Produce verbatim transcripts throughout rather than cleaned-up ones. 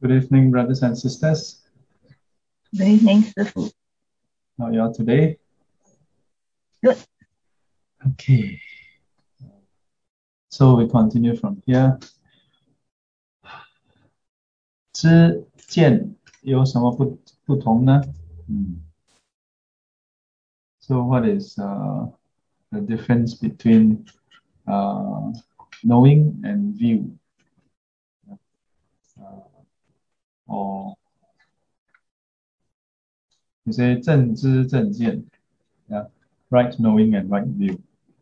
Good evening, brothers and sisters. Good evening, Sifu. How are you all today? Good. Okay. So we continue from here. 知见有什么不不同呢？嗯 So what is uh, the difference between uh, knowing and view? Uh, or you say 正知正见, yeah, right knowing and right view.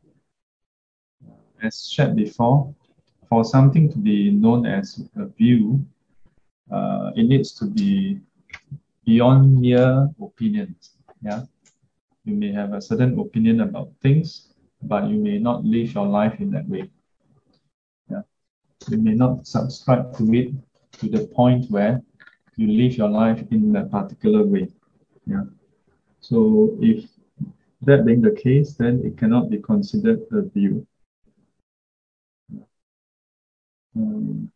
As shared before, for something to be known as a view, uh, it needs to be beyond mere opinions. Yeah, you may have a certain opinion about things, but you may not live your life in that way. Yeah, you may not subscribe to it to the point where you live your life in that particular way. Yeah. So if that being the case, then it cannot be considered a view. Um,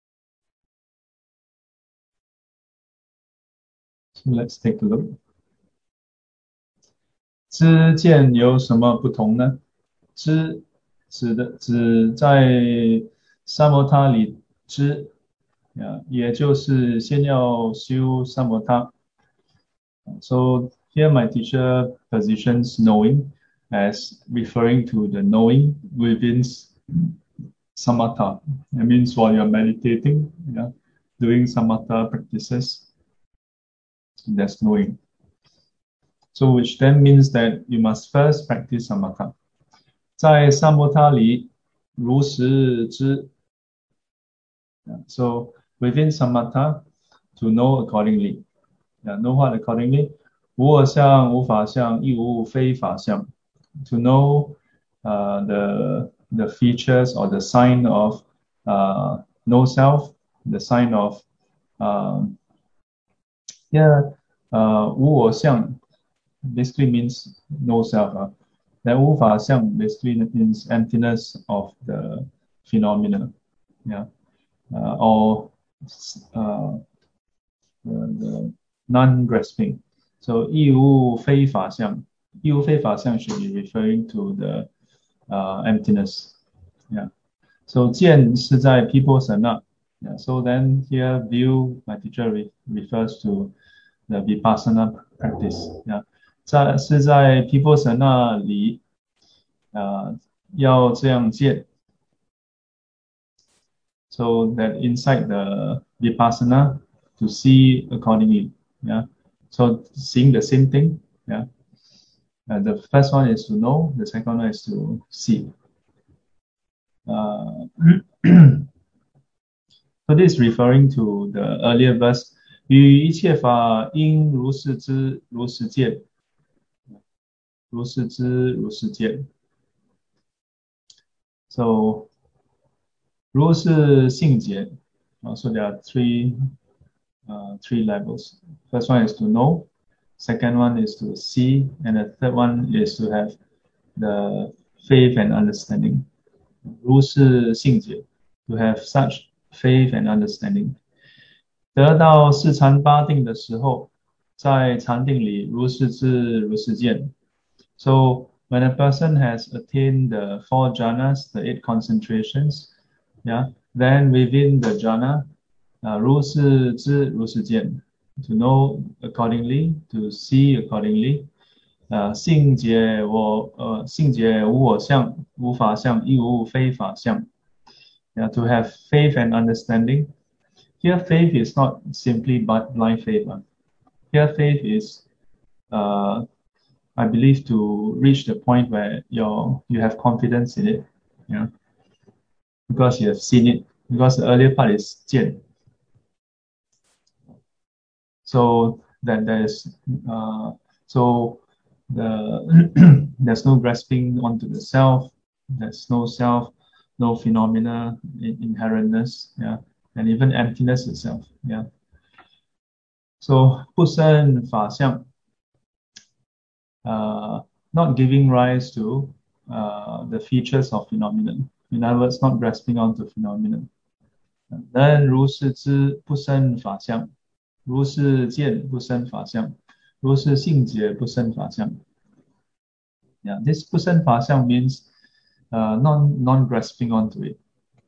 so let's take a look. 知见有什么不同呢？知指的指在萨摩他里知，呀，也就是先要修萨摩他。So here my teacher positions knowing as referring to the knowing within samatha. That means while you're meditating, yeah, doing samatha practices, that's knowing. So which then means that you must first practice samatha. 在萨摩他里如实知 Yeah. So within samatha, to know accordingly. Yeah, know what accordingly? 无我相、无法相、亦无非法相. To know uh, the the features or the sign of uh, no self, the sign of um, yeah, uh, 无我相 basically means no self. Uh. Then 无法相 basically means emptiness of the phenomena. Yeah. Uh, or uh, the, the non-grasping. So 义无非法相,义无非法相 should be referring to the uh, emptiness. Yeah. So 见是在 Vipassana. Yeah. So then here view, my teacher re refers to the Vipassana practice. Yeah. 在是在 Vipassana 里，呃，要这样见。So that inside the Vipassana, to see accordingly. Yeah. So seeing the same thing. Yeah. Uh, the first one is to know. The second one is to see. Uh, so this is referring to the earlier verse. 于一切法应如是知，如是见，如是知，如是见。So 如是性解. Uh, so there are three uh, three levels. First one is to know. Second one is to see, and the third one is to have the faith and understanding. 如是性解, to have such faith and understanding. 得到四禅八定的时候，在禅定里如是知如是见. So when a person has attained the four jhanas, the eight concentrations, yeah, then within the jhana, uh, 如是知如是见. To know accordingly, to see accordingly. 呃，性解我呃，性解无我相，无法相，亦无非法相。Yeah, to have faith and understanding. Here, faith is not simply but blind faith. Uh. Here, faith is, uh, I believe, to reach the point where you you have confidence in it. Yeah, because you have seen it. Because the earlier part is 见. So that there's uh, so the there's no grasping onto the self, there's no self, no phenomena, inherentness, yeah, and even emptiness itself, yeah. So 不生法相, uh, not giving rise to uh, the features of phenomenon. In other words, not grasping onto phenomenon. 能如是知，不生法相；如是见，不生法相；如是性解，不生法相。Yeah, this 不生法相 means uh, non non grasping onto it.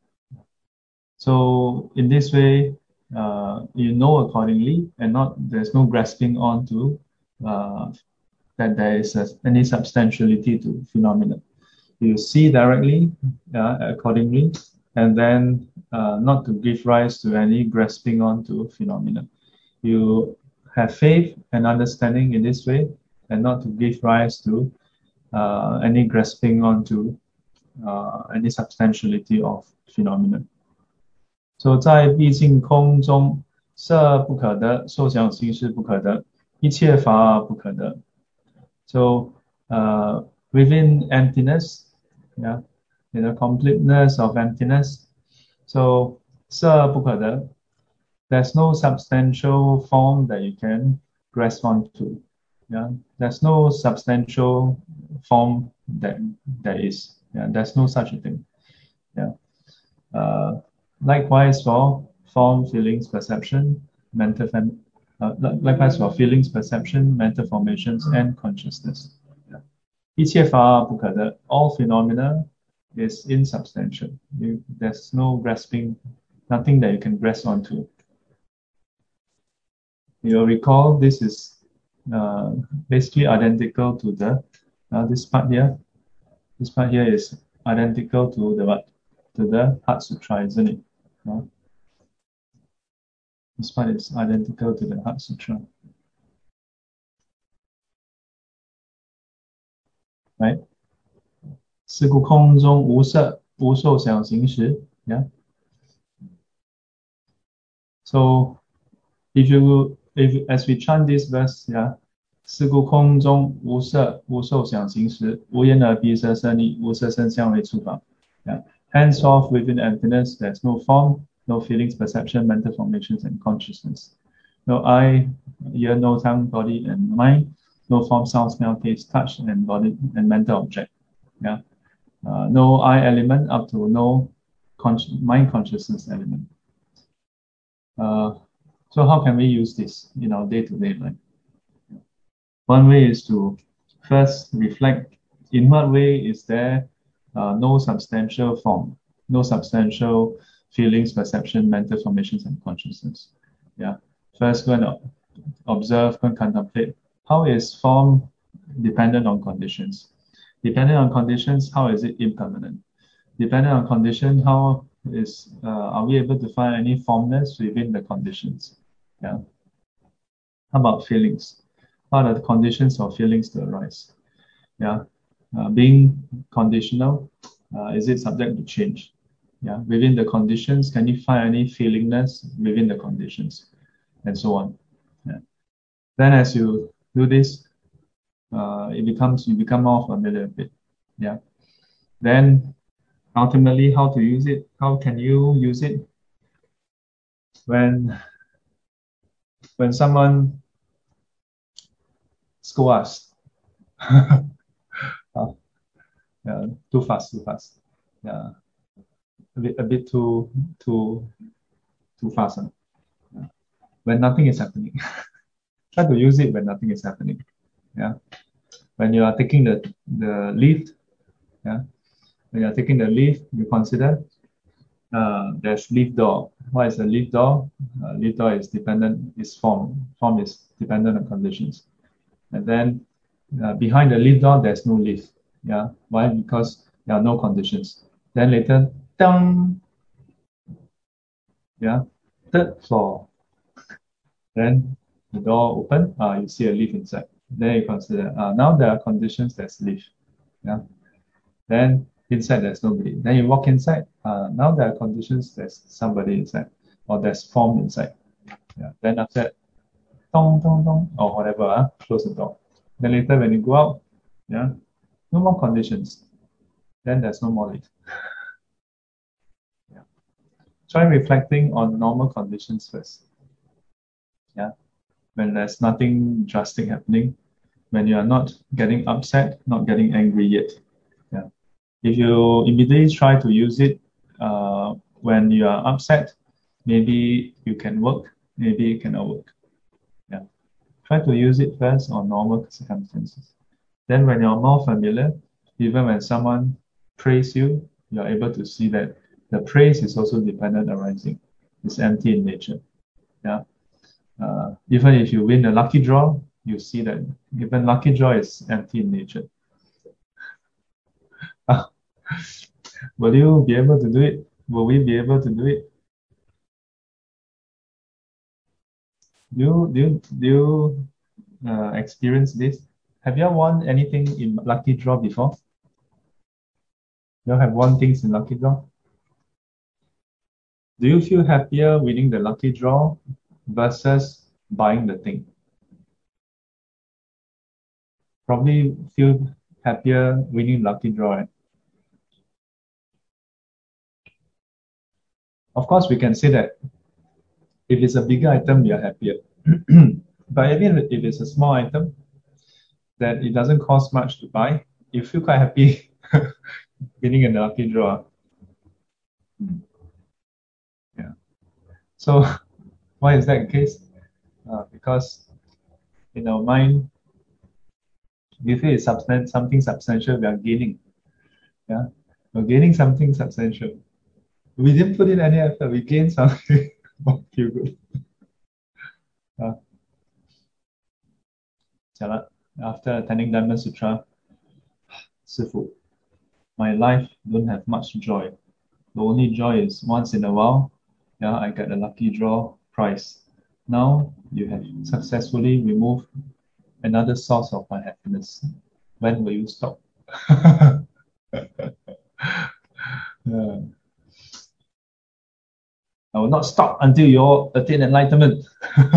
So in this way, uh, you know accordingly, and not there's no grasping onto uh, that there is a, any substantiality to phenomena. You see directly, uh, accordingly, and then uh, not to give rise to any grasping onto phenomena. You have faith and understanding in this way, and not to give rise to uh, any grasping onto uh, any substantiality of phenomena. So 在毕竟空中，色不可得，受想行识不可得，一切法不可得。So uh, within emptiness, yeah, in the completeness of emptiness. So 色不可得. There's no substantial form that you can grasp onto. Yeah, there's no substantial form that there is. Yeah, there's no such a thing. Yeah. Uh, likewise for form, feelings, perception, mental fam- uh, likewise for feelings, perception, mental formations, and consciousness. Yeah. 一切法不可得. All phenomena is insubstantial. You, there's no grasping, nothing that you can grasp onto. You'll recall this is uh, basically identical to the uh, this part here. This part here is identical to the what? To the Heart Sutra, isn't it? Uh, this part is identical to the Heart Sutra. Right? 是故空中无色无受想行识. Yeah. So if you if as we chant this verse, yeah. 是故空中无色无受想行识，无眼耳鼻舌身意，无色声香味触法. Yeah. Henceforth, within emptiness, there's no form, no feelings, perception, mental formations, and consciousness. No eye, ear, no tongue, body, and mind. No form, sound, smell, taste, touch, and body and mental object. Yeah. Uh, no I element up to no con mind consciousness element. Uh, so how can we use this in our day-to-day life? One way is to first reflect in what way is there uh, no substantial form, no substantial feelings, perception, mental formations, and consciousness. Yeah. First, go and observe, go and contemplate. How is form dependent on conditions? Dependent on conditions, how is it impermanent? Dependent on condition, how is uh, are we able to find any formness within the conditions? Yeah. How about feelings? What are the conditions of feelings to arise? Yeah. Uh, being conditional, uh, is it subject to change? Yeah. Within the conditions, can you find any feelingness within the conditions? And so on. Yeah. Then as you do this, uh, it becomes you become more familiar with it. Yeah. Then ultimately, how to use it? How can you use it? When when someone scold us, uh, yeah, too fast, too fast. Yeah. A bit, a bit too too too fast. Huh? Yeah. When nothing is happening. Try to use it when nothing is happening. Yeah. When you are taking the, the lift, yeah. When you are taking the lift, you consider uh, there's lift door. What is a lift door? Uh, lift door is dependent, is form. Form is dependent on conditions. And then uh, behind the lift door, there's no lift. Yeah. Why? Because there are no conditions. Then later, dong. Yeah. Third floor. Then the door open, uh, you see a leaf inside. Then you consider, uh, now there are conditions, there's leaf. Yeah. Then inside there's nobody. Then you walk inside, uh, now there are conditions, there's somebody inside, or there's form inside. Yeah. Then after that, dong, dong, dong, or whatever, uh, close the door. Then later when you go out, yeah, no more conditions. Then there's no more leaf. Yeah. Try reflecting on normal conditions first. Yeah. When there's nothing drastic happening, when you are not getting upset, not getting angry yet. Yeah. If you immediately try to use it uh, when you are upset, maybe you can work, maybe you cannot work. Yeah. Try to use it first on normal circumstances. Then when you're more familiar, even when someone praise you, you're able to see that the praise is also dependent arising. It's empty in nature. Yeah. Uh, even if you win a lucky draw, you see that even lucky draw is empty in nature. Will you be able to do it? Will we be able to do it? Do you, do you, do you uh, experience this? Have you won anything in lucky draw before? You have won things in lucky draw? Do you feel happier winning the lucky draw versus buying the thing? Probably feel happier winning lucky draw, right? Of course, we can say that if it's a bigger item, we are happier. But even if it's a small item that it doesn't cost much to buy, you feel quite happy winning a lucky draw. Yeah. So why is that the case? Uh, because in our mind, we feel it's substan- something substantial we are gaining. Yeah. We're gaining something substantial. We didn't put in any effort, we gained something. Feel good. Uh, After attending Diamond Sutra, 师父, my life don't have much joy. The only joy is once in a while, yeah, I get a lucky draw prize. Now you have successfully removed another source of my happiness. When will you stop? Yeah. I will not stop until you attain enlightenment.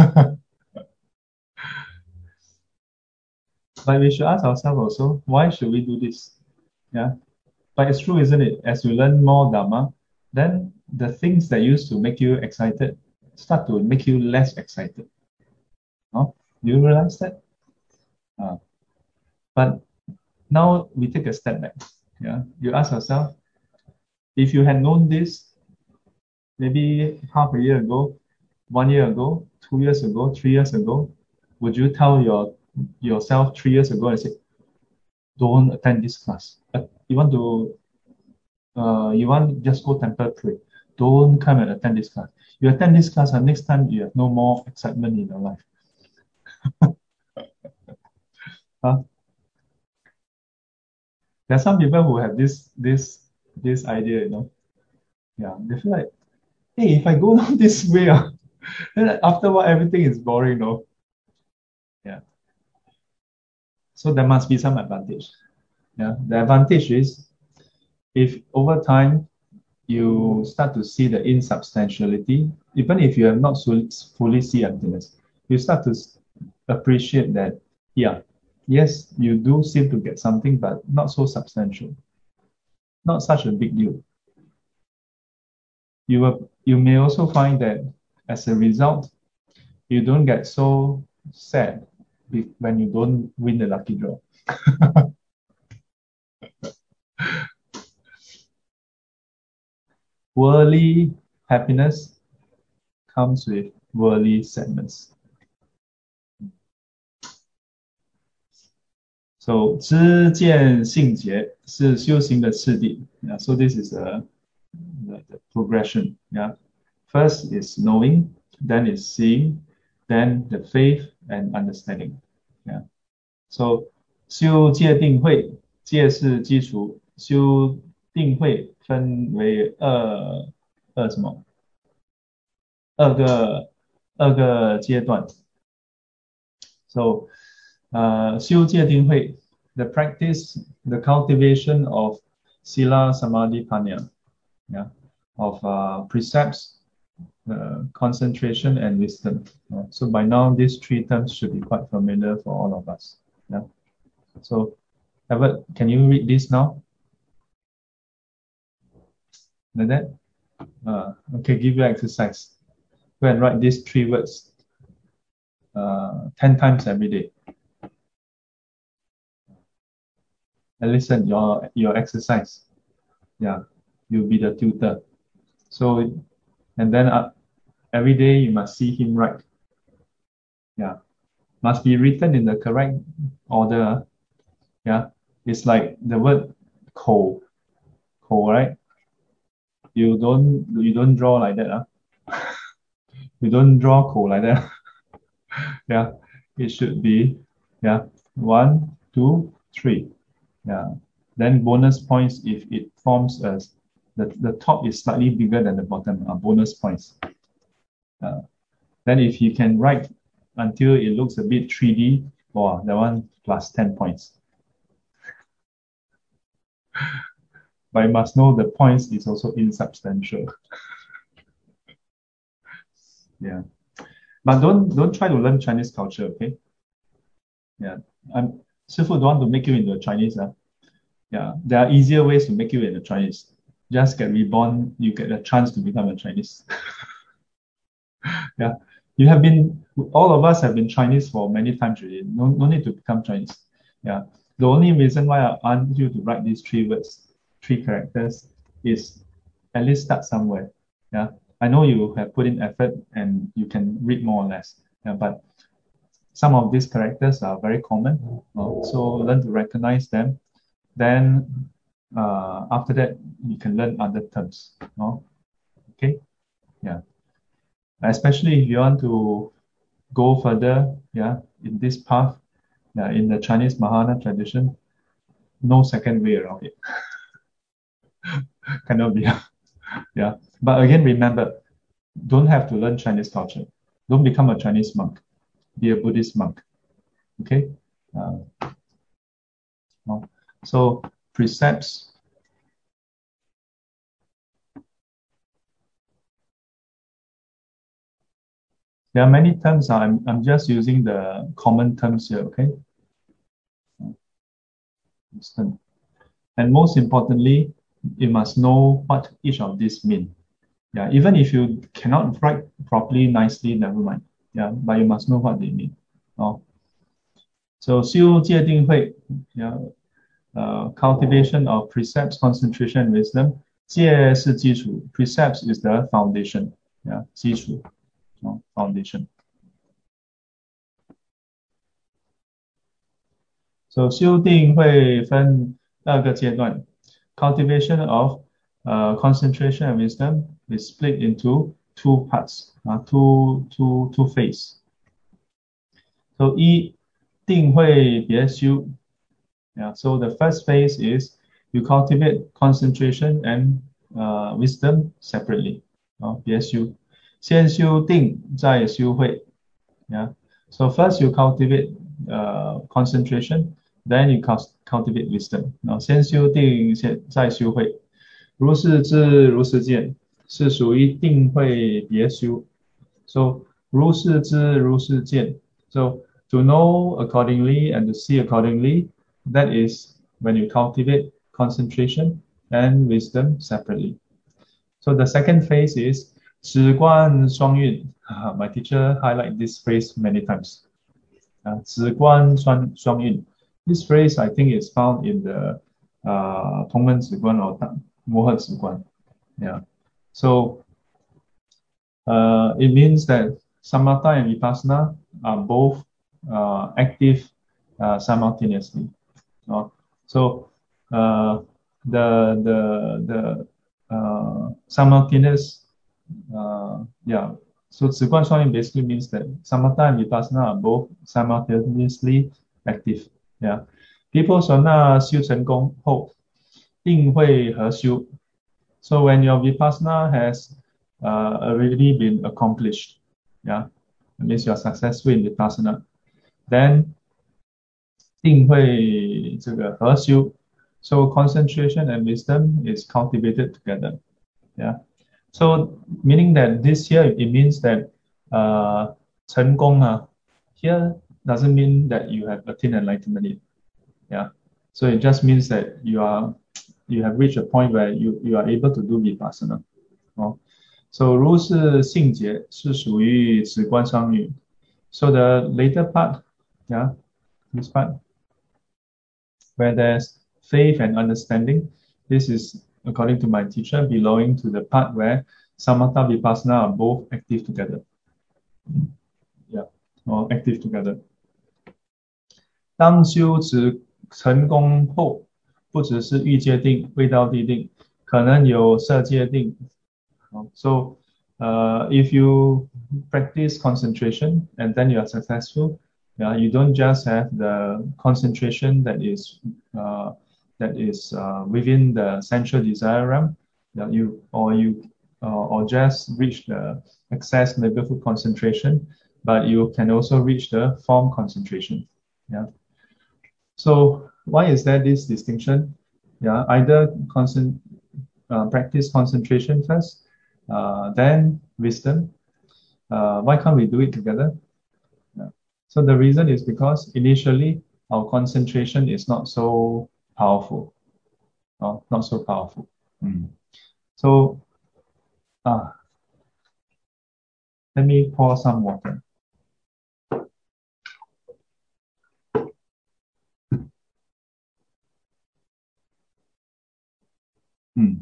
But we should ask ourselves also, why should we do this? Yeah. But it's true, isn't it? As you learn more Dharma, then the things that used to make you excited start to make you less excited. No? Do you realize that? Uh, but now we take a step back. Yeah. You ask yourself, if you had known this maybe half a year ago, one year ago, two years ago, three years ago, would you tell your yourself three years ago and say, don't attend this class? But you want to uh, you want just go temple pray. Don't come and attend this class. You attend this class and next time you have no more excitement in your life. Huh? There are some people who have this this this idea, you know. Yeah, they feel like, hey, if I go down this way, uh, then after what everything is boring, you know. Yeah. So there must be some advantage. Yeah. The advantage is if over time you start to see the insubstantiality, even if you have not fully see emptiness, you start to appreciate that, yeah, yes, you do seem to get something, but not so substantial, not such a big deal. You will, you may also find that as a result, you don't get so sad when you don't win the lucky draw. Worldly happiness comes with worldly sadness. So 知见性结是修行的次第. Yeah, so this is a the, the progression. Yeah, first is knowing, then is seeing, then the faith and understanding. Yeah, so 修戒定慧，戒是基础，修定慧分为二二什么？二个二个阶段。So, uh, 修戒定慧 the practice, the cultivation of sila, samadhi, panya, yeah, of uh, precepts, uh, concentration, and wisdom. Uh, so by now, these three terms should be quite familiar for all of us. Yeah. So, Albert, can you read this now? Like that? Uh, okay, give you exercise. Go and write these three words uh, ten times every day. And listen, your your exercise. Yeah, you'll be the tutor. So, and then uh, every day you must see him write. Yeah, must be written in the correct order. Yeah, it's like the word "ko," "ko," right? You don't you don't draw like that, huh? You don't draw "ko" like that. Yeah, it should be yeah one, two, three. Yeah, then bonus points if it forms as the the top is slightly bigger than the bottom. Uh, bonus points. Uh, then if you can write until it looks a bit three D, wow, that one plus ten points. But you must know the points is also insubstantial. Yeah. But don't don't try to learn Chinese culture, okay? Yeah. I'm Sifu don't want to make you into a Chinese. Uh. Yeah. There are easier ways to make you into Chinese. Just get reborn, you get a chance to become a Chinese. Yeah. You have been all of us have been Chinese for many times already. No, no need to become Chinese. Yeah. The only reason why I want you to write these three words, three characters, is at least start somewhere. Yeah. I know you have put in effort and you can read more or less. Yeah, but some of these characters are very common. Uh, so learn to recognize them. Then uh, after that, you can learn other terms. Uh, okay. Yeah. Especially if you want to go further, yeah, in this path, yeah, in the Chinese Mahayana tradition, no second way around it. Cannot be. Yeah. But again, remember, don't have to learn Chinese culture. Don't become a Chinese monk. Be a Buddhist monk. Okay. Uh, so precepts. There are many terms. I'm I'm just using the common terms here. Okay. And most importantly, you must know what each of these mean. Yeah, even if you cannot write properly, nicely, never mind. Yeah, but you must know what they mean. Oh. So 修戒定慧, yeah, uh, cultivation of precepts, concentration, and wisdom. 戒是基础, precepts is the foundation. Yeah, 基础, oh, foundation. So 修定会分二个阶段. Cultivation of uh, concentration and wisdom is split into two parts, uh, two, two, two phases. So 一定会别修. Yeah, so the first phase is you cultivate concentration and uh, wisdom separately. Uh, 别修. 先修定再修慧. Yeah. So first you cultivate uh, concentration, then you cultivate wisdom. Now, 先修定再修慧. 如是知如是见是属于定慧别修. So 如是知如是见. So to know accordingly and to see accordingly, that is when you cultivate concentration and wisdom separately. So the second phase is 止观双运. Uh, my teacher highlight this phrase many times. Uh, 止观双双运. This phrase I think is found in the uh, 同门止观 or 摩诃止观. Yeah. So uh, it means that samatha and vipassana are both uh, active uh, simultaneously. Uh, so uh, the the the uh, simultaneous uh, yeah. So 止观双运 basically means that samatha and vipassana are both simultaneously active. Yeah. People 说那修成功后定会合修. So when your vipassana has uh, already been accomplished, yeah, that means you are successful in vipassana, then 定会这个合修. So concentration and wisdom is cultivated together. Yeah. So meaning that this here it means that uh 成功 uh, here doesn't mean that you have attained enlightenment. Yeah. So it just means that you are you have reached a point where you, you are able to do vipassana. Oh. So 如是性解是属于止观双运. So the later part, yeah, this part, where there's faith and understanding, this is according to my teacher belonging to the part where samatha vipassana are both active together. Yeah, or active together. 当修持成功后，不只是欲界定、味道地定，可能有色界定。So, uh, if you practice concentration and then you are successful, yeah, you don't just have the concentration that is uh, that is uh, within the sensual desire realm, yeah, you or you uh, or just reach the excess neighborhood concentration, but you can also reach the form concentration. Yeah. So why is there this distinction? Yeah, either concent, uh, practice concentration first, uh, then wisdom. Uh, why can't we do it together? Yeah. So the reason is because initially our concentration is not so powerful, uh, not so powerful. Mm. So uh, let me pour some water. Mm.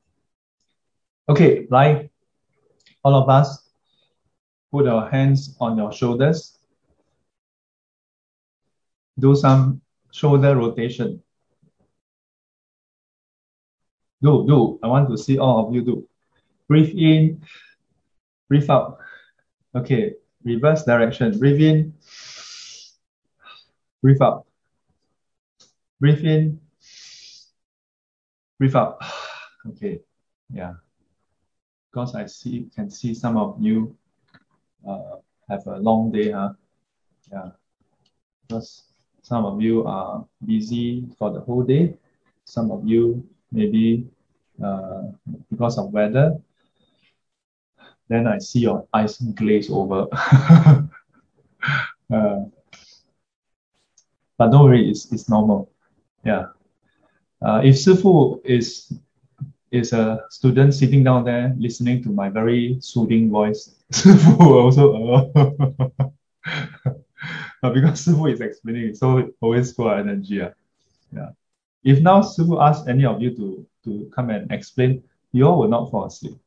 Okay, like all of us, put our hands on your shoulders. Do some shoulder rotation. Do, do. I want to see all of you do. Breathe in, breathe out. Okay, reverse direction. Breathe in, breathe out. Breathe in, breathe out. Okay, yeah. Because I see, can see some of you uh, have a long day, huh? Yeah. Because some of you are busy for the whole day. Some of you maybe uh, because of weather. Then I see your eyes glaze over. uh, but don't worry, it's, it's normal. Yeah. Uh, if Sifu is is a student sitting down there listening to my very soothing voice, Sifu will also uh, uh, because Sifu is explaining, so it always full of energy. Uh. Yeah. If now Sifu asks any of you to to come and explain, you all will not fall asleep.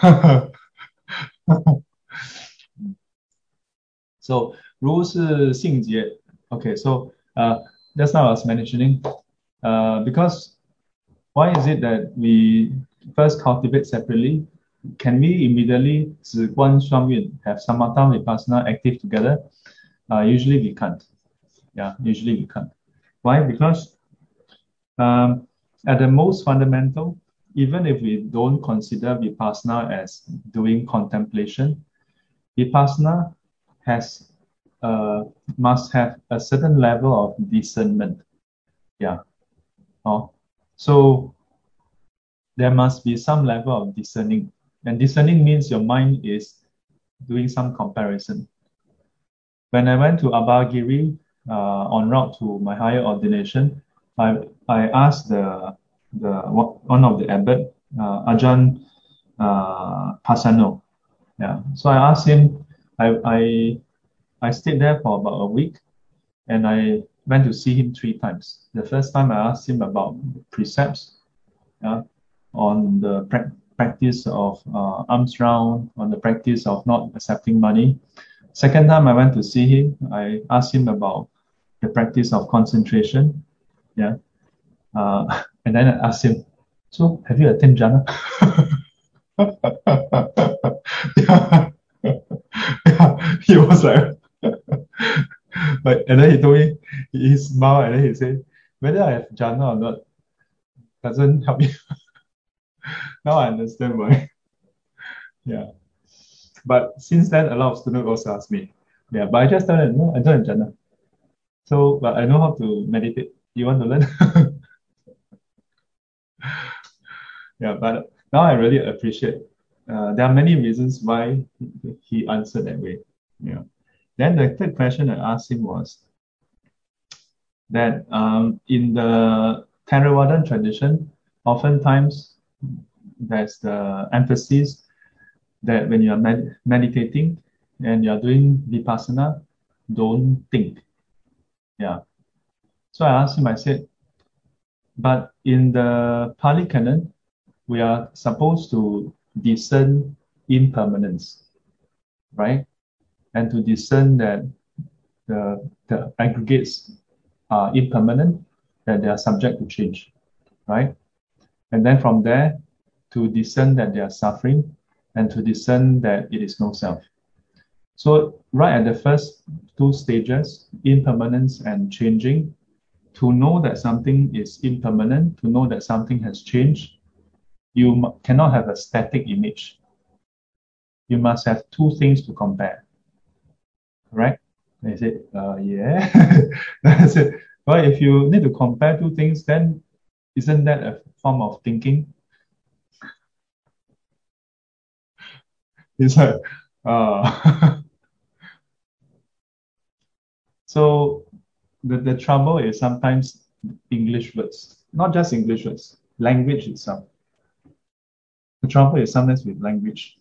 So 如是性节 okay, so uh, just now I was mentioning, uh, because why is it that we first cultivate separately? Can we immediately 止观双运 have samatha vipassana active together? Uh, usually we can't. Yeah, usually we can't. Why? Because um, at the most fundamental, even if we don't consider vipassana as doing contemplation, vipassana has uh, must have a certain level of discernment. Yeah. Oh, so there must be some level of discerning. And discerning means your mind is doing some comparison. When I went to Abhagiri uh, on route to my higher ordination, I, I asked the, the one of the abbot, uh, Ajahn uh, Pasano. Yeah. So I asked him, I, I, I stayed there for about a week and I went to see him three times. The first time I asked him about precepts, yeah, on the pra- practice of uh, arms round, on the practice of not accepting money. Second time I went to see him, I asked him about the practice of concentration. Yeah. Uh, and then I asked him, so have you attended jhana? yeah. yeah. He was like, but and then he told me, he smiled and then he said, whether I have jhana or not doesn't help me. Now I understand why. Yeah. But since then, a lot of students also ask me, yeah, but I just tell them, no, I don't have jhana. So, but I know how to meditate. You want to learn? yeah, but now I really appreciate. Uh, there are many reasons why he answered that way. Yeah. Then the third question I asked him was that um, in the Theravadan tradition, oftentimes there's the emphasis that when you are med- meditating and you're doing vipassana, don't think. Yeah. So I asked him, I said, but in the Pali Canon, we are supposed to discern impermanence, right? And to discern that the, the aggregates are impermanent, that they are subject to change, right? And then from there, to discern that they are suffering, and to discern that it is no self. So right at the first two stages, impermanence and changing, to know that something is impermanent, to know that something has changed, you cannot have a static image. You must have two things to compare, correct? They said, uh, yeah. That's it. Well, if you need to compare two things, then isn't that a form of thinking? It's like, uh, so the, the trouble is sometimes English words, not just English words, language itself. The trouble is sometimes with language.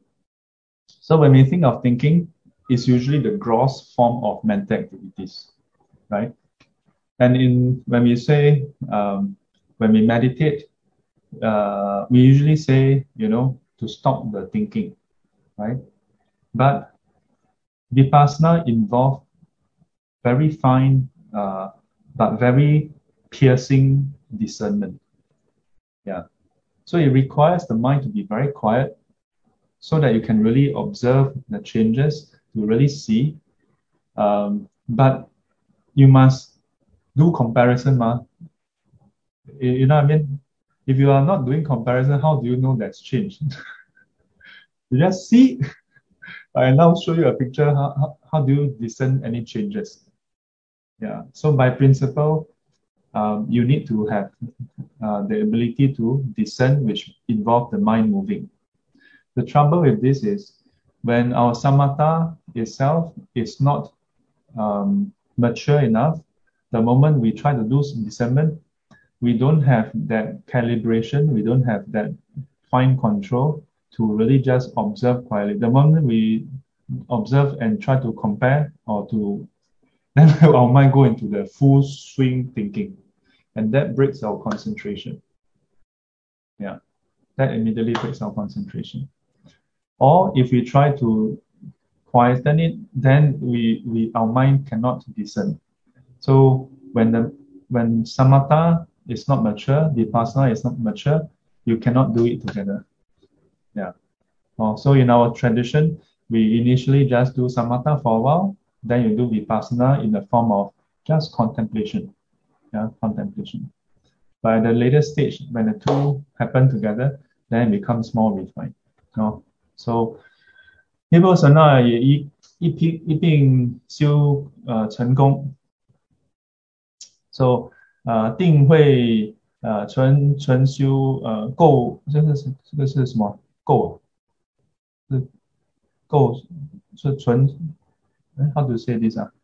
So when we think of thinking, it's usually the gross form of mental activities, right? And in when we say um, when we meditate, uh, we usually say, you know, to stop the thinking, right? But vipassana involves very fine, uh, but very piercing discernment. Yeah. So it requires the mind to be very quiet so that you can really observe the changes, to really see. Um, but you must do comparison, ma. You you know what I mean? If you are not doing comparison, how do you know that's changed? You just see. I now show you a picture. How, how, how do you discern any changes? Yeah. So by principle, um, you need to have uh, the ability to discern, which involve the mind moving. The trouble with this is when our samatha itself is not um, mature enough, the moment we try to do discernment, we don't have that calibration, we don't have that fine control to really just observe quietly. The moment we observe and try to compare or to, then our mind go into the full swing thinking, and that breaks our concentration. Yeah, that immediately breaks our concentration. Or if we try to quieten it, then we, we our mind cannot discern. So when the when samatha is not mature, vipassana is not mature, you cannot do it together. Yeah. Oh, so in our tradition, we initially just do samatha for a while, then you do vipassana in the form of just contemplation. Yeah, contemplation. But at the later stage, when the two happen together, then it becomes more refined. Oh, so 尼波神啊，也一一并一并修呃成功。So 呃定会呃纯纯修呃够，这个是这个是什么？够是够是纯？哎，How to say this 啊？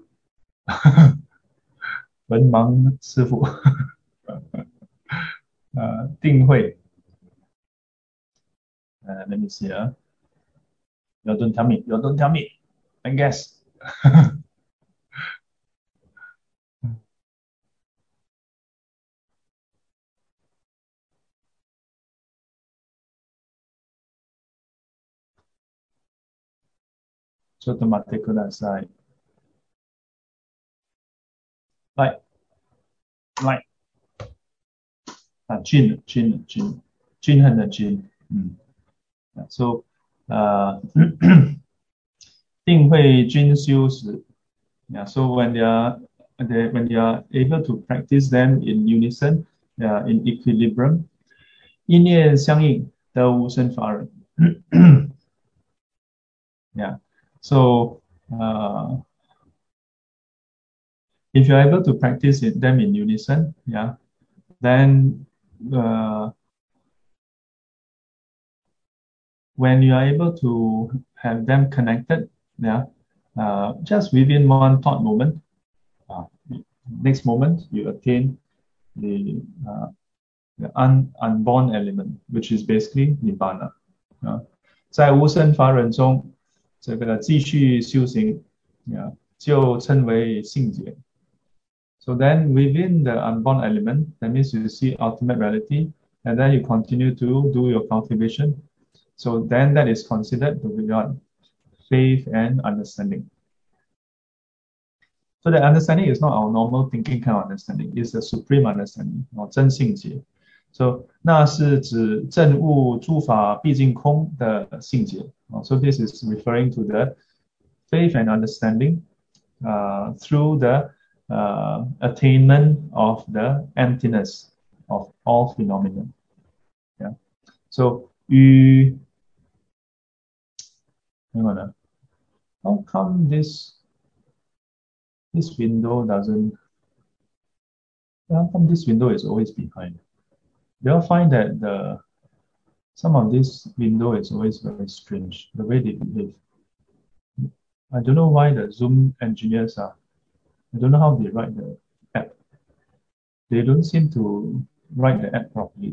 文盲师傅，呃定会，呃 Let me see 啊，You don't tell me, you don't tell me, I guess ちょっと待ってください。来来啊，均均均均衡的均，嗯。So, uh, 定慧均修时. Yeah. So when they are they, when they are able to practice them in unison, uh, in equilibrium, 意念相应得无生法忍. Yeah. So, uh, if you're able to practice it, them in unison, yeah, then uh, when you are able to have them connected, yeah, uh, just within one thought moment, uh, next moment you attain the, uh, the un, unborn element, which is basically nibbana. 啊，在无生法忍中，这个继续修行，啊，就称为性解。So then within the unborn element, that means you see ultimate reality, and then you continue to do your cultivation, So then that is considered to be what? Faith and understanding. So the understanding is not our normal thinking kind of understanding, it's the supreme understanding, or 真性解. So 那是指证悟诸法毕竟空的性解. So this is referring to the faith and understanding uh, through the uh, attainment of the emptiness of all phenomena. Yeah. So 与 hang on, uh, how come this this window doesn't? How come this window is always behind? They'll find that the some of this window is always very strange, the way they behave. I don't know why the Zoom engineers are, I don't know how they write the app. They don't seem to write the app properly.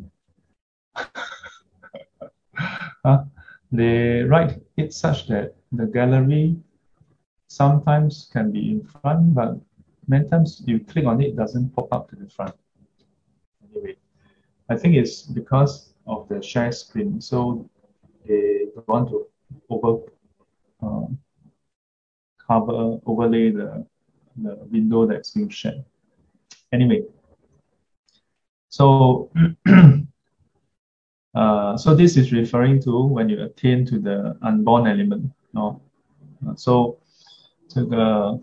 huh? They write it such that the gallery sometimes can be in front, but many times you click on it, it doesn't pop up to the front. Anyway, I think it's because of the share screen, so they don't want to over uh, cover overlay the the window that's being shared. Anyway, so uh, so this is referring to when you attain to the unborn element, no? Uh, so 这个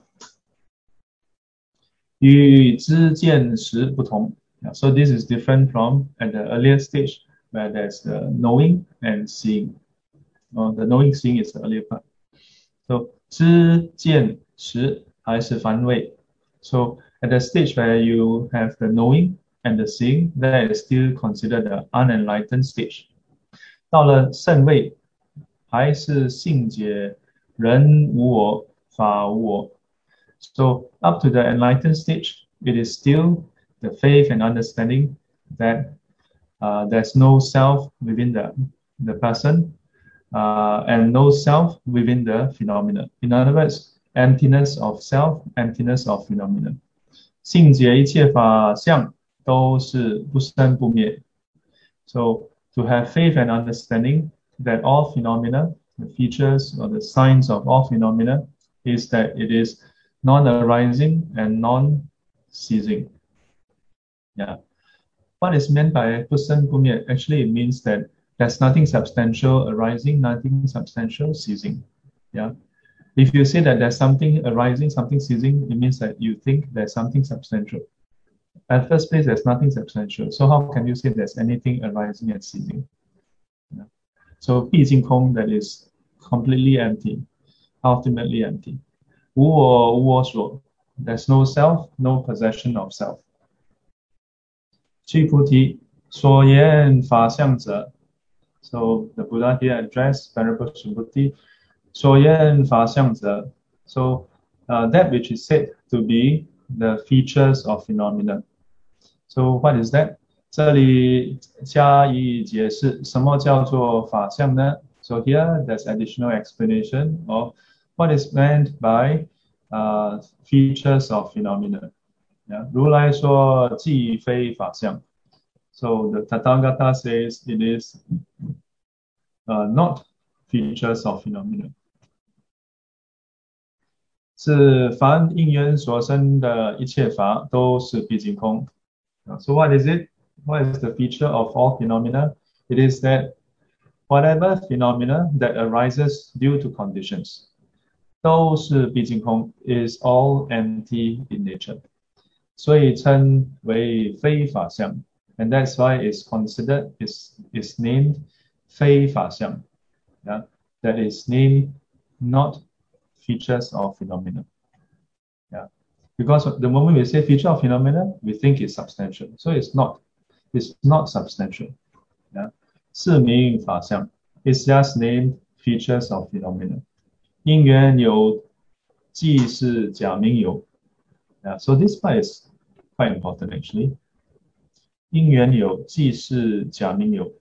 与知见识不同. Yeah, so this is different from at the earlier stage where there's the knowing and seeing. Uh, the knowing seeing is the earlier part. So 知见识还是凡位. So at the stage where you have the knowing and the seeing, that is still considered the unenlightened stage. 到了圣位，还是性解人无我，法无我. So up to the enlightened stage, it is still the faith and understanding that uh, there's no self within the, the person uh, and no self within the phenomena. In other words, emptiness of self, emptiness of phenomena. 性解一切法相都是不生不灭. So to have faith and understanding that all phenomena, the features or the signs of all phenomena, is that it is non-arising and non-ceasing. Yeah. What is meant by 不生不灭? Actually, it means that there's nothing substantial arising, nothing substantial ceasing. Yeah. If you say that there's something arising, something ceasing, it means that you think there's something substantial. At first place, there's nothing substantial. So how can you say there's anything arising and ceasing? Yeah. So 毕竟空, that is completely empty, ultimately empty. 无我无我所, there's no self, no possession of self. 须菩提，所言法相者. So the Buddha here addressed Venerable Subhuti. 所言法相者. So uh, that which is said to be the features of phenomena. So what is that? 这里加以解释，什么叫做法相呢? So here there's additional explanation of what is meant by uh, features of phenomena. Yeah. 如来说即非法相. So the Tathagata says it is uh, not features of phenomena. 是凡因缘所生的一切法都是毕竟空. So what is it? What is the feature of all phenomena? It is that whatever phenomena that arises due to conditions, 都是毕竟空, is all empty in nature. 所以称为非法相, and that's why it's considered, is is named 非法相. Yeah? That is named not features of phenomena. Yeah. Because the moment we say feature of phenomena, we think it's substantial. So it's not. It's not substantial. Yeah. 是名法相. It's just named features of phenomena. 因缘有即是假名有. Yeah. So this part is quite important actually. 因缘有即是假名有.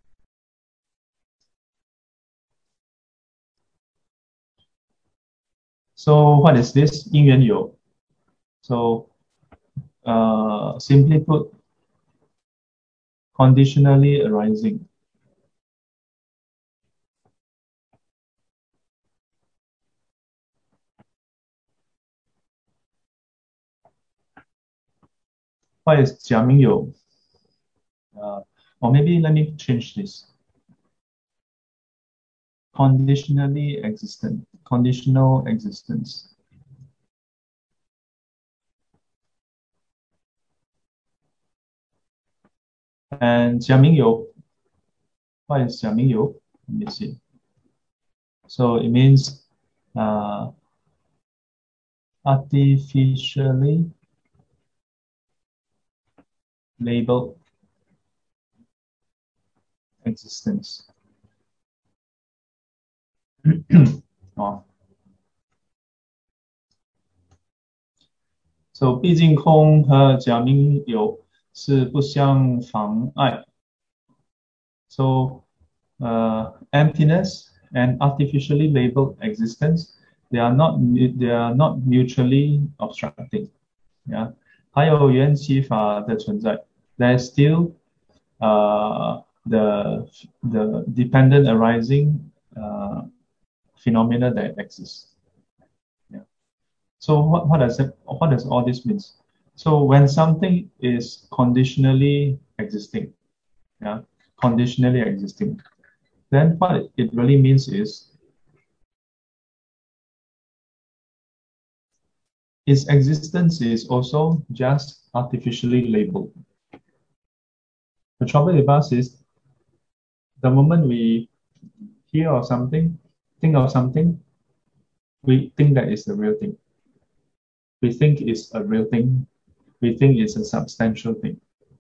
So what is this? 因缘有. So uh, simply put, conditionally arising. What is 假名有? Uh, or maybe let me change this. Conditionally existent, conditional existence. And 假名有, what is 假名有? Let me see. So it means uh, artificially labeled existence. 哦 So 毕竟空和假名有是不相妨碍。So uh, emptiness and artificially labeled existence, they are not they are not mutually obstructing. Yeah. 还有缘起法的存在 there is still uh, the the dependent arising uh, phenomena that exists. Yeah. So what, what does it, what does all this means? So when something is conditionally existing, yeah, conditionally existing, then what it really means is its existence is also just artificially labeled. The trouble with us is the moment we hear of something, think of something, we think that is the real thing. We think it's a real thing. We think it's a substantial thing.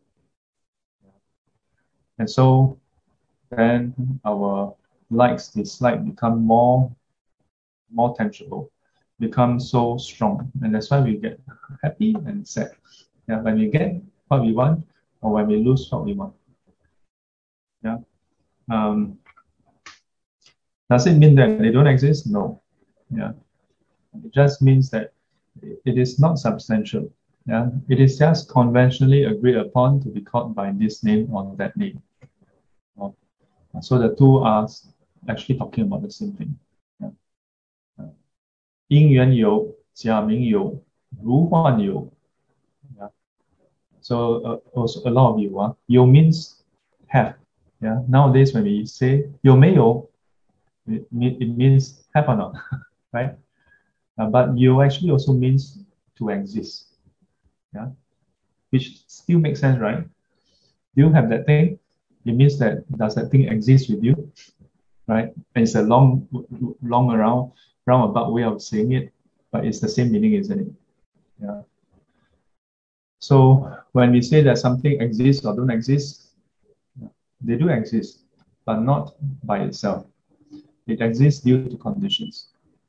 And so then our likes, dislikes become more, more tangible, become so strong. And that's why we get happy and sad. Yeah, when we get what we want or when we lose what we want. Yeah. Um, does it mean that they don't exist? No. Yeah. It just means that it is not substantial. Yeah. It is just conventionally agreed upon to be called by this name or that name. Oh. So the two are actually talking about the same thing. Yeah. 因缘有, 假名有, 如幻有. Yeah. So uh, also a lot of you, uh, 有 means have. Yeah. Nowadays when we say 有没有, it, it means have or not, right? Uh, but you actually also means to exist. Yeah. Which still makes sense, right? Do you have that thing? It means that does that thing exist with you? Right? And it's a long, long around, roundabout way of saying it, but it's the same meaning, isn't it? Yeah. So when we say that something exists or don't exist, they do exist, but not by itself. It exists due to conditions.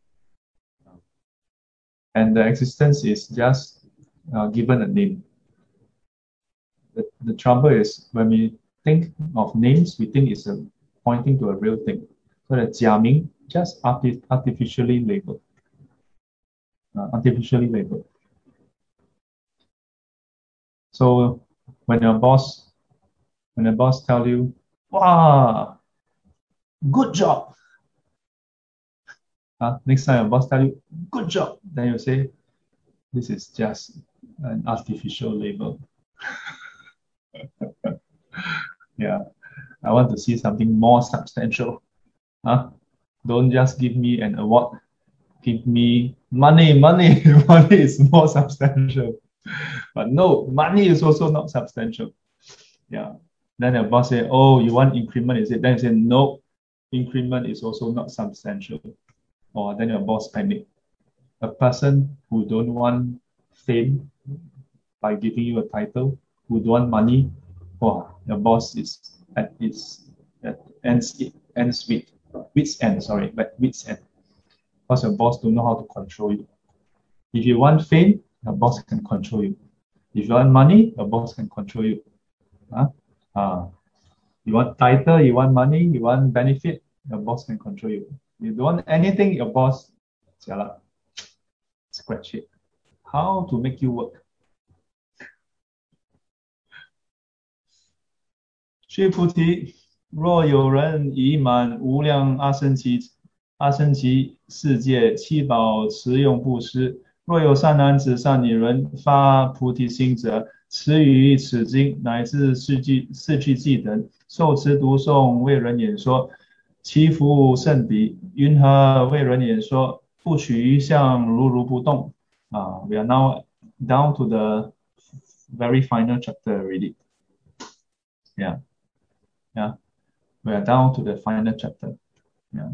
And the existence is just uh, given a name. The, the trouble is when we think of names, we think it's a, pointing to a real thing. So the 假名 just arti artificially labeled. Uh, artificially labeled. So when your boss, when your boss tell you, "Wow, good job," uh, next time your boss tell you, "Good job," then you say, "This is just an artificial label." Yeah, I want to see something more substantial. Huh? Don't just give me an award. Give me money, money. Money is more substantial. But no, money is also not substantial. Yeah. Then the boss say, "Oh, you want increment, is it?" Then you say, "No, increment is also not substantial." Or then your boss panic. A person who don't want fame by giving you a title, who don't want money, oh, your boss is at its at ends ends with wits end, sorry, but wits end. Because your boss don't know how to control you. If you want fame, your boss can control you. If you want money, your boss can control you. Huh? Uh, you want title, you want money, you want benefit, your boss can control you. You don't want anything, your boss, scratch it. How to make you work? 须菩提，若有人以满无量阿僧祇阿僧祇世界七宝持用布施， 若有善男子、善女人发菩提心者，持于此经乃至四句四句偈等，受持读诵，为人演说，其福甚彼。云何为人演说？不取于相，如如不动。Uh, we are now down to the very final chapter already. Yeah, yeah. We are down to the final chapter. Yeah.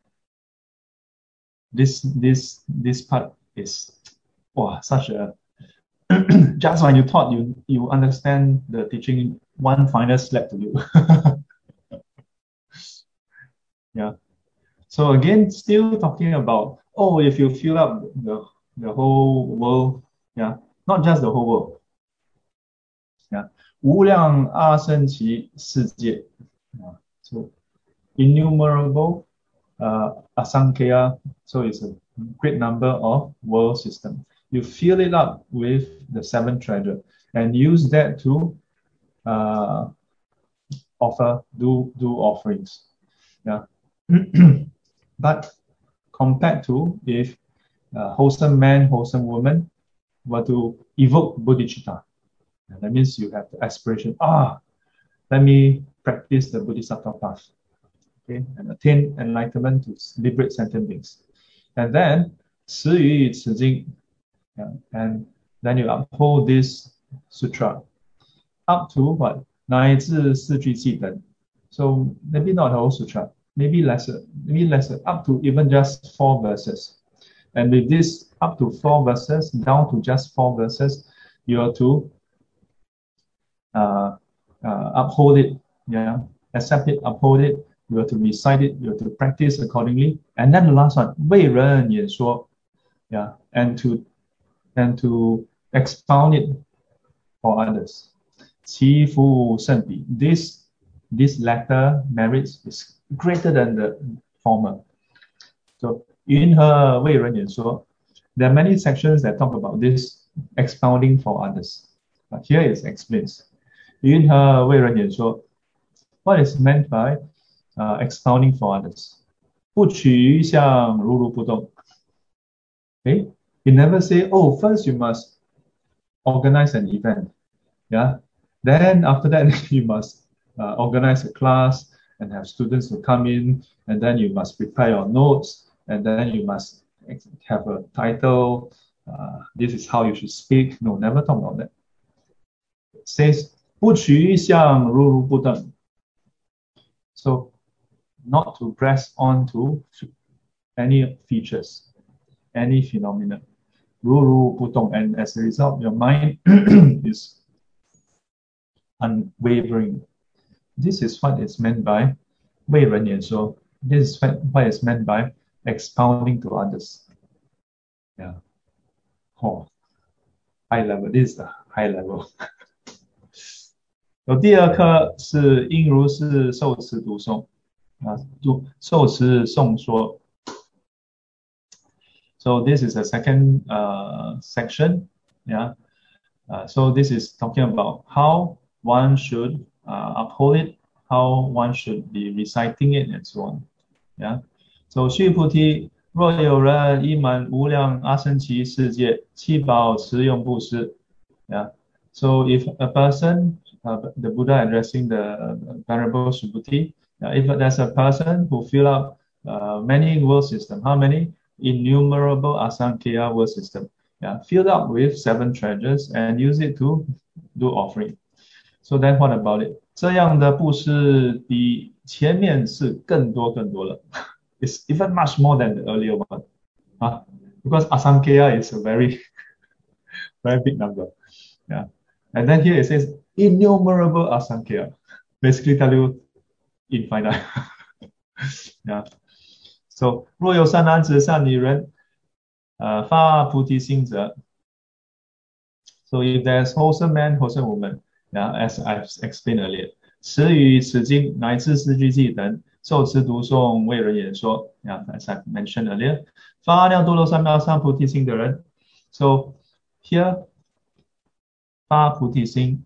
This this this part is wow, such a just when you thought you you understand the teaching, one final slap to you. Yeah. So again, still talking about, oh, if you fill up the the whole world, yeah, not just the whole world, yeah, 无量阿僧祇世界, yeah. So innumerable uh, asankhya, so it's a great number of world system. You fill it up with the seven treasure and use that to uh, offer, do do offerings. Yeah. But compared to if a wholesome man, wholesome woman were to evoke bodhicitta, that means you have the aspiration, ah, let me practice the bodhisattva path, okay, and attain enlightenment to liberate sentient beings. And then, 持于此经, yeah, and then you uphold this sutra up to what? 乃至四句偈等. So maybe not the whole sutra, maybe lesser, maybe lesser, up to even just four verses. And with this up to four verses, down to just four verses, you are to uh, uh, uphold it, yeah, accept it, uphold it. You have to recite it, you have to practice accordingly. And then the last one, 为人演说, yeah, and to and to expound it for others. 其福甚彼. This this latter merits is greater than the former. So 云何为人演说? There are many sections that talk about this expounding for others. But here it explains. 云何为人演说? What is meant by uh, expounding for others? 不取于相，如如不动. Okay? You never say, oh, first you must organize an event. Yeah. Then after that, you must uh, organize a class and have students to come in, and then you must prepare your notes, and then you must have a title. Uh, this is how you should speak. No, never talk about that. It says, 不取于相，如如不动. So, not to press on to any features, any phenomena. 如如不动, and as a result, your mind is unwavering. This is what is meant by 为人演说. This is what is meant by expounding to others. Yeah. Oh, high level. This is the high level. 有第二课是应如是受持读诵啊，读受持诵说。So this is the second uh, section. Yeah. Uh, so this is talking about how one should uh, uphold it, how one should be reciting it, and so on. Yeah. So 须菩提，若有人已满无量阿僧祇世界，七宝持用布施。Yeah. So if a person, uh, the Buddha addressing the Venerable Subhuti, uh, if there's a person who fill up uh, many world system, how many? Innumerable asankhya world system. Yeah, filled up with seven treasures and use it to do offering. So then what about it? 这样的布施比前面是更多更多了。It's even much more than the earlier one. Huh? Because asankhya is a very, very big number. Yeah. And then here it says innumerable asankhya. Basically tell you infinite. Yeah. So 若有善男子、善女人 Uh, 发菩提心者. So if there's wholesome man, wholesome woman, yeah, as I've explained earlier, 持于此经乃至四句偈等，受持读诵，为人演说. Yeah, as I've mentioned earlier, 发阿耨多罗三藐三菩提心的人. So here, 发菩提心,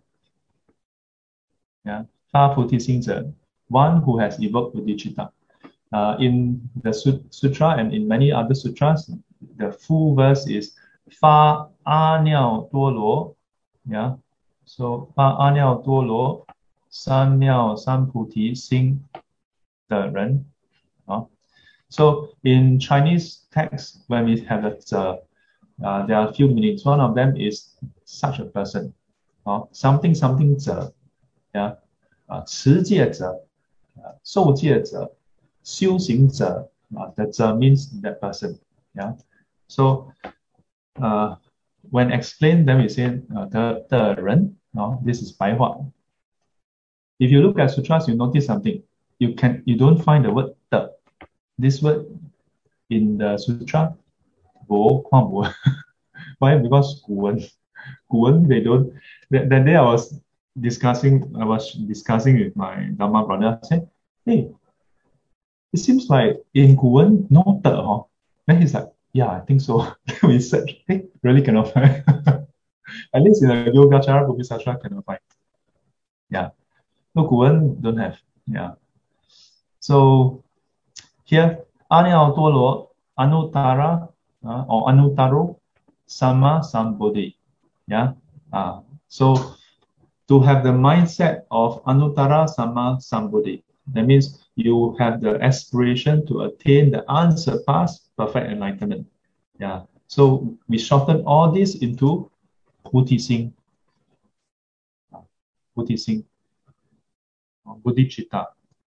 yeah, 发菩提心者, one who has evoked bodhicitta. Uh, in the Sutra and in many other sutras, the full verse is 发阿耨多罗 yeah so 发阿耨多罗三藐三菩提心的人啊 so in Chinese text when we have the uh, there are a few meanings one of them is such a person 啊 something something 者 yeah 啊持戒者受戒者修行者啊 the 者 means that person yeah so uh, when explained, then we say uh, the the 人 no, this is 白话 if you look at sutras you notice something you can you don't find the word 的 this word in the sutra 无看无 why because 古文古文 they don't that, that day I was discussing I was discussing with my Dharma brother I said hey it seems like in 古文 no 的 huh? Then he's like yeah I think so we said hey really cannot find at least in the Yogacara Bodhisattva cannot find yeah no 古文 don't have yeah so here Añao Tolo Anuttara uh, or Anuttaro Sama Sambuddhi yeah uh, so to have the mindset of Anuttara Sama Sambuddhi that means you have the aspiration to attain the unsurpassed perfect enlightenment yeah so we shorten all this into Puti Sing Puti Sing Bodhicitta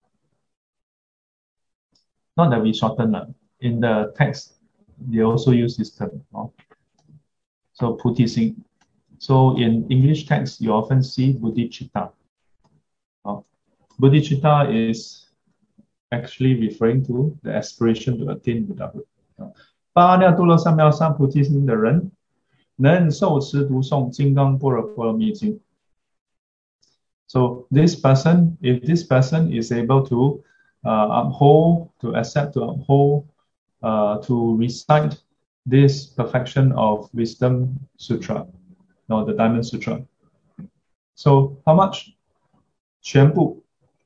not that we shorten uh, in the text they also use this term no? So Puti Sing so in English text you often see Bodhicitta no? Bodhicitta is actually referring to the aspiration to attain Buddhahood 八尿度了三藐三菩提心的人能受持读诵金刚般若波罗蜜经 so this person if this person is able to uh, uphold to accept to uphold uh, to recite this perfection of wisdom sutra no the diamond sutra so how much 全部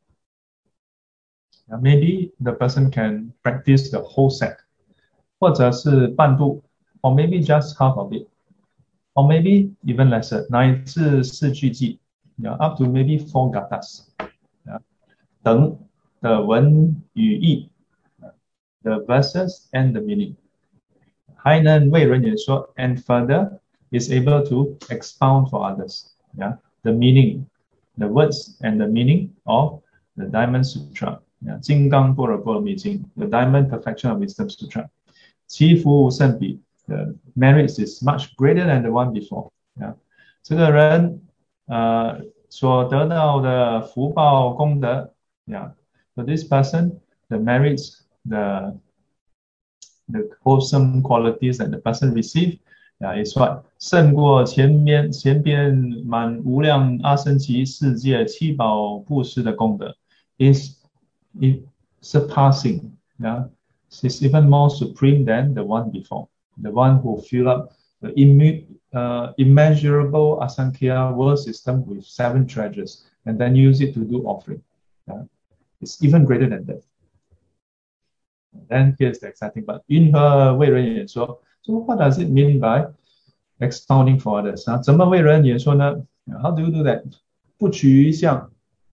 maybe the person can practice the whole set 或者是半部 or maybe just half of it or maybe even lesser 乃至四句偈 yeah, up to maybe four gathas yeah, 等的文语义 the verses and the meaning 还能为人演说 and further is able to expound for others yeah, the meaning the words and the meaning of the Diamond Sutra yeah, 金刚般若波罗蜜经 the Diamond Perfection of Wisdom Sutra 其福无胜比 the merits is much greater than the one before yeah. 这个人呃所得到的福报功德 yeah. For this person the merits the the wholesome qualities that the person receive yeah, is what 胜过前面前边满无量阿僧祇世界七宝布施的功德 is, is surpassing yeah. It's even more supreme than the one before the one who fill up the immu, uh, immeasurable asankhya world system with seven treasures and then use it to do offering yeah. It's even greater than that then here's the exciting part 云何为人演说 so what does it mean by expounding for others 啊怎么为人演说呢 how do you do that 不取一相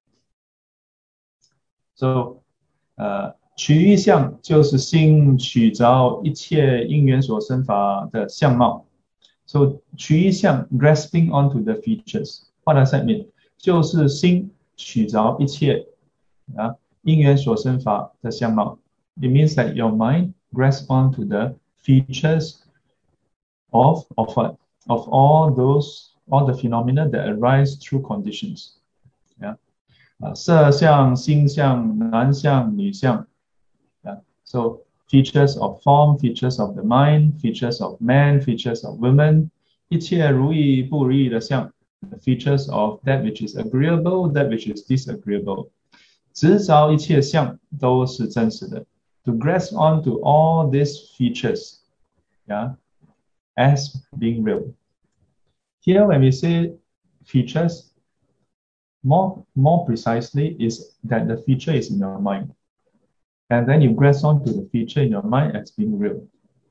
so 呃取一相就是心取着一切因缘所生法的相貌 so 取一相 grasping onto the features what does that mean 就是心取着一切啊因缘所生法的相貌 it means that your mind grasps onto the features of of what of all those all the phenomena that arise through conditions yeah 啊色相心相男相女相 yeah so features of form features of the mind features of man features of women 一切如意不如意的相 the features of that which is agreeable that which is disagreeable 执着一切相都是真实的 to grasp onto all these features yeah as being real here when we say features more more precisely is that the feature is in your mind and then you grasp onto the feature in your mind as being real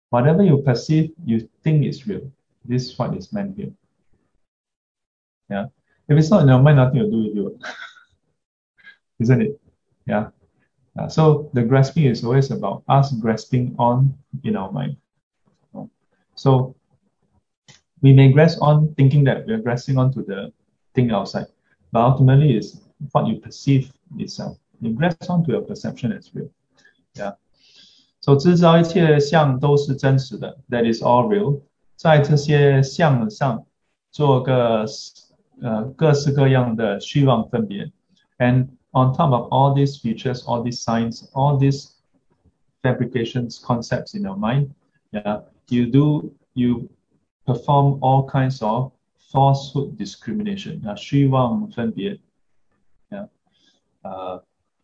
Whatever you perceive, you think is real. This is what is meant here. Yeah. If it's not in your mind, nothing to do with you. Isn't it? Yeah. Uh, so the grasping is always about us grasping on in our mind. So we may grasp on thinking that we're grasping onto the thing outside, but ultimately it's what you perceive itself. You grasp onto your perception as real. Yeah. So 知道一切相都是真实的 ，that is all real。在这些相上做个呃各式各样的虚妄分别，and on top of all these features, all these signs, all these fabrications, concepts in your mind, yeah, you do you perform all kinds of falsehood discrimination, 啊，虚妄分别，yeah, uh,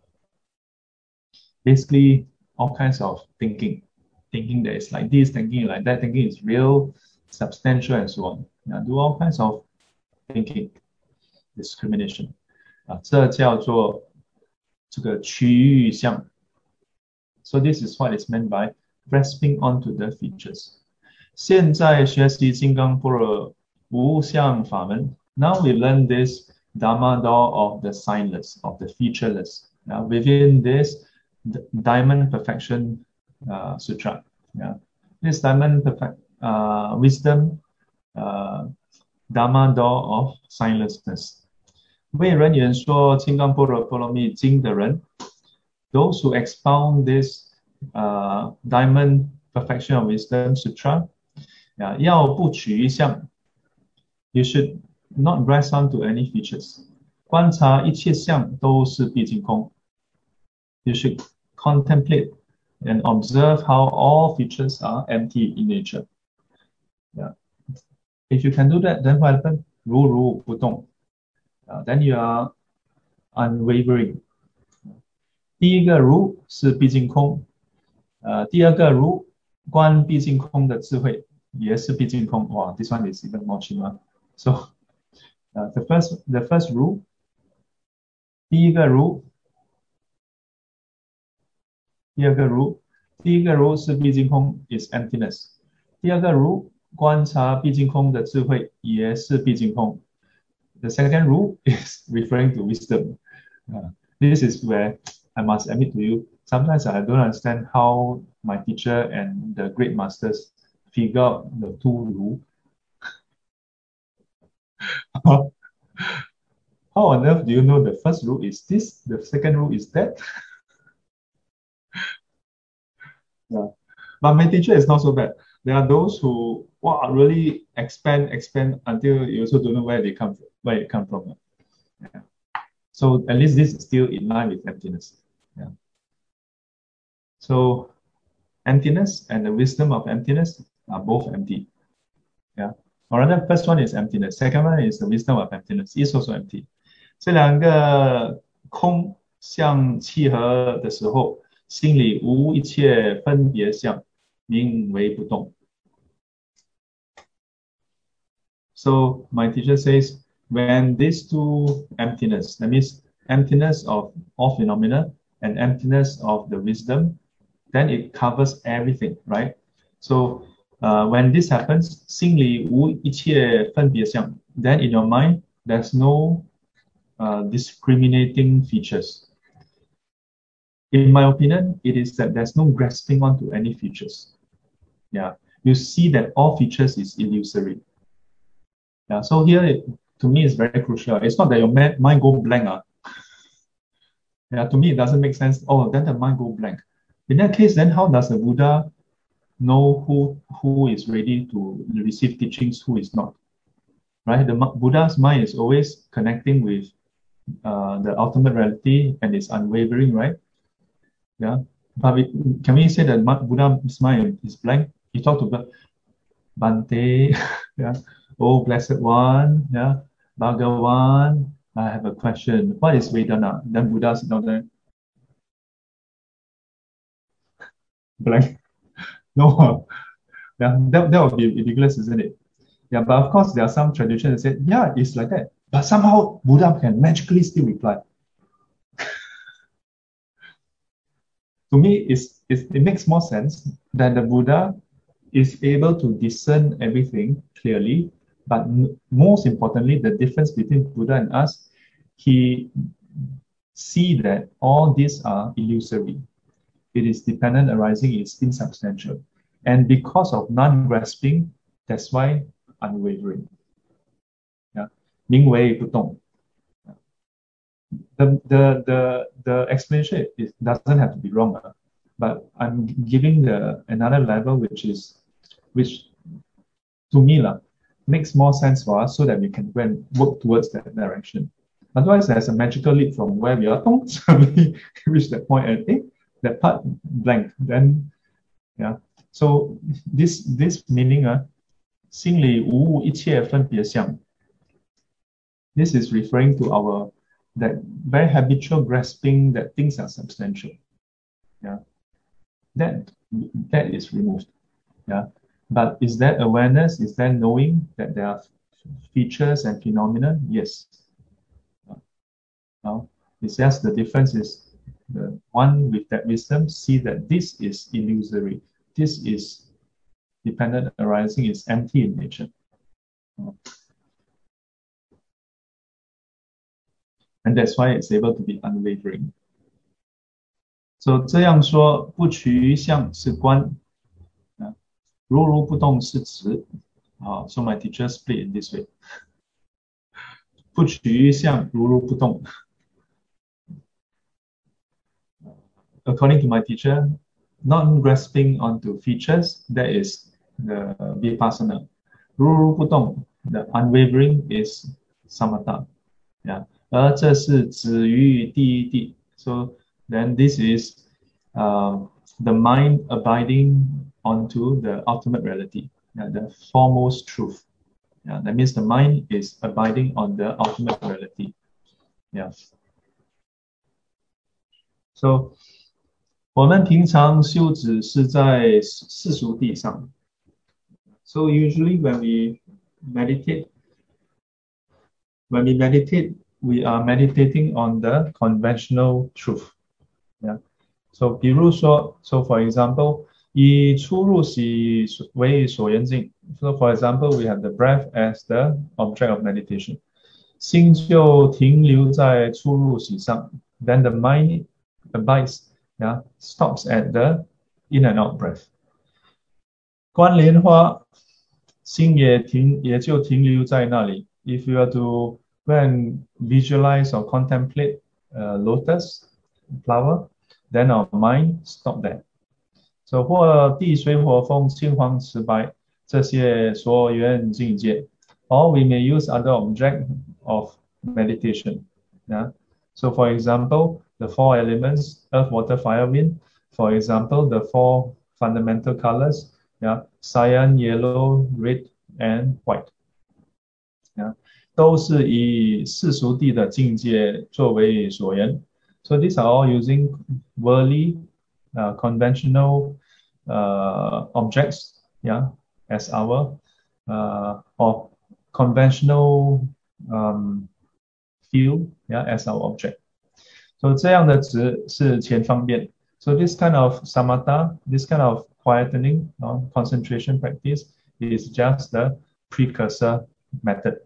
basically all kinds of thinking, thinking that it's like this, thinking like that, thinking is real, substantial, and so on. Yeah, do all kinds of thinking discrimination. 啊，这叫做这个区域相。So this is what is meant by grasping onto the features. 现在学习金刚般若无相法门。Now we learn this Dhamma door of the signless, of the featureless. Now within this Diamond Perfection uh, Sutra, yeah, this Diamond Perfect uh, Wisdom uh, Dhamma door of signlessness. 为人言说金刚般若波罗蜜经的人 those who expound this uh, Diamond Perfection of Wisdom Sutra, 啊，要不取一相 you should not grasp onto any features. 观察一切相都是毕竟空 you should contemplate and observe how all features are empty in nature. Yeah. If you can do that, then what happens? 如如不动 uh, then you are unwavering. 第一个如是毕竟空，呃，第二个如观毕竟空的智慧也是毕竟空。哇 ，this one is even more chima. So, uh, the first the first rule, 第一个如，第二个如，第一个如是毕竟空 is emptiness. 第二个如观察毕竟空的智慧也是毕竟空。The second rule is referring to wisdom. Uh, this is where I must admit to you, sometimes I don't understand how my teacher and the great masters figure out the two rules. How on earth do you know the first rule is this, the second rule is that? Yeah. But my teacher is not so bad. There are those who wow, really expand, expand until you also don't know where they come from, where it come from. Yeah. So at least this is still in line with emptiness. Yeah. So emptiness and the wisdom of emptiness are both empty. Yeah. Or rather, first one is emptiness. Second one is the wisdom of emptiness. Is also empty. 这两个空相契合的时候，心里无一切分别相，名为不动。So my teacher says, when these two emptiness, that means emptiness of all phenomena and emptiness of the wisdom, then it covers everything, right? So uh, when this happens, 心里无一切分别相, then in your mind, there's no uh, discriminating features. In my opinion, it is that there's no grasping onto any features. Yeah, you see that all features is illusory. Yeah, so here it, to me is very crucial. It's not that your mind go blank. Uh. Yeah, to me it doesn't make sense. Oh, then the mind go blank. In that case, then how does the Buddha know who who is ready to receive teachings, who is not? Right? The Buddha's mind is always connecting with uh, the ultimate reality and is unwavering, right? Yeah. But we, can we say that Buddha's mind is blank? He talked about Bhante, yeah. Oh, blessed one, yeah. Bhagavan, I have a question. What is Vedana? Then Buddha sit down there. Blank. No. Yeah, that, that would be ridiculous, isn't it? Yeah, but of course there are some traditions that say, yeah, it's like that. But somehow Buddha can magically still reply. To me, it's, it's, it makes more sense that the Buddha is able to discern everything clearly, but most importantly, the difference between Buddha and us, he see that all these are illusory. It is dependent arising, is insubstantial. And because of non-grasping, that's why unwavering. Yeah. 名为不动. The, the, the, the explanation is, doesn't have to be wrong, uh, but I'm giving the another level which is, which to me la, makes more sense for us so that we can go and work towards that direction. Otherwise, there's a magical leap from where we are, so we reach that point and eh, that part blank. Then, yeah. So this this meaning, uh, 心里无一切分别相. This is referring to our that very habitual grasping that things are substantial. Yeah. That that is removed. Yeah. But is that awareness? Is that knowing that there are features and phenomena? Yes. Now, it's just the difference is the one with that wisdom see that this is illusory. This is dependent arising, is empty in nature. And that's why it's able to be unwavering. So 这样说不取于相是观，如如不动是执。Uh, so my teacher split it this way. 不取于相，如如不动。According to my teacher, not grasping onto features, that is the vipassana. 如如不动, the unwavering is samatha. Yeah. 而这是止于第一地. So then this is uh, the mind abiding onto the ultimate reality, yeah, the foremost truth. Yeah, that means the mind is abiding on the ultimate reality. Yeah. So 我们平常修止是在世俗地上。So usually when we meditate, when we meditate, we are meditating on the conventional truth. Yeah. So 比如说 so for example, 以出入息为所缘境. So for example, we have the breath as the object of meditation. 心就停留在出入息上. Then the mind abides, yeah, stops at the in and out breath. 观莲花, 心也停也就停留在那里. If you are to go and visualize or contemplate a lotus flower, then our mind stop there. So 或地水火风青黄赤白这些所缘境界, or we may use other object of meditation. Yeah. So for example, the four elements, earth, water, fire, wind. For example, the four fundamental colors, yeah, cyan, yellow, red, and white. Yeah. 都是以世俗地的境界作为所缘. So these are all using worldly, uh, conventional uh, objects, yeah, as our uh, or conventional um, field, yeah, as our object. So 这样的值是前方便. So this kind of samatha, this kind of quietening, uh, concentration practice is just the precursor method.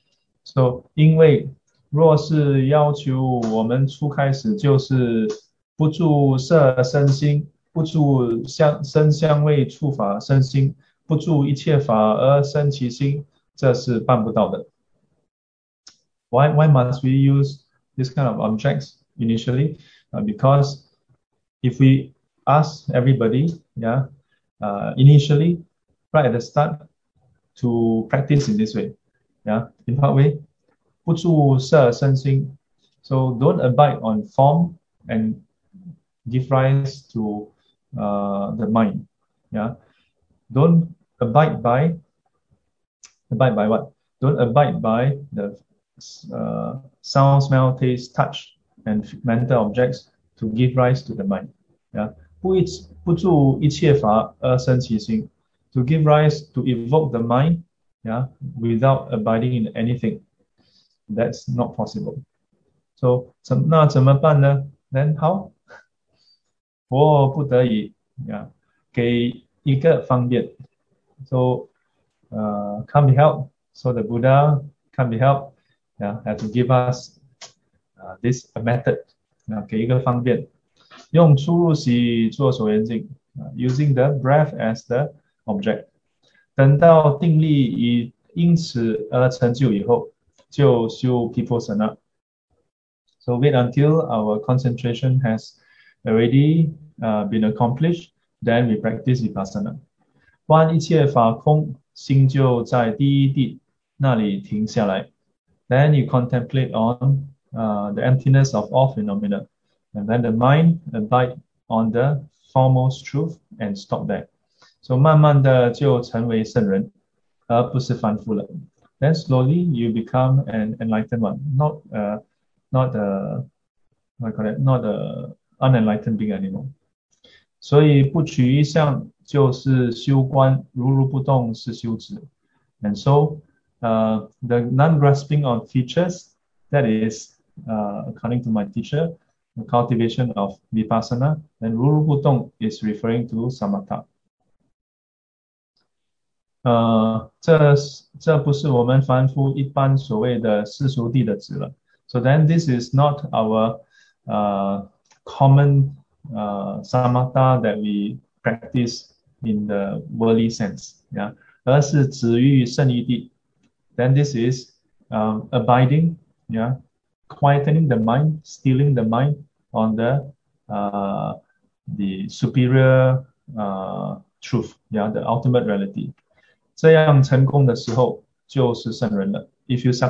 So 因为若是要求我们初开始就是不住色身心，不住香身香味触法身心，不住一切法而生其心，这是办不到的。Why, why must we use this kind of objects initially? Uh, because if we ask everybody, yeah, uh, initially, right at the start, to practice in this way, yeah, in what way? 不住色身心. So don't abide on form and give rise to uh, the mind. Yeah, don't abide by abide by what? Don't abide by the uh, sound, smell, taste, touch, and mental objects to give rise to the mind. Yeah, 不一不住一切法而生其心. To give rise to evoke the mind, yeah, without abiding in anything. That's not possible. So 那怎么办呢? Then how? 我不得已, yeah, 给一个方便. So uh, can't be helped. So the Buddha can't be helped. Yeah, have to give us uh, this a method. 啊，给一个方便，用出入息做手缘境，啊 using the breath as the object。等到定力已因此而成就以后，就修 Vipassana。So wait until our concentration has already uh, been accomplished, then we practice Vipassana. 观一切法空，心就在第一地那里停下来。Then you contemplate on uh, the emptiness of all phenomena, and then the mind abide on the foremost truth and stop there. So 慢慢的就成为圣人，而不是凡夫了。Then slowly you become an enlightened one, not uh, not a what I call it, not a unenlightened being anymore. 所以不取一相就是修观，如如不动是修止。And so uh, the non-grasping of features, that is, uh, according to my teacher, the cultivation of vipassana, and ruru不动 is referring to samatha. 呃，这这不是我们凡夫一般所谓的世俗谛的止了。So then this is not our uh, common uh, samatha that we practice in the worldly sense, yeah, 而是止于胜义谛。Then this is um, abiding, yeah, quietening the mind, stilling the mind on the uh, the superior uh, truth, yeah, the ultimate reality. 这样成功的时候就是圣人了。If you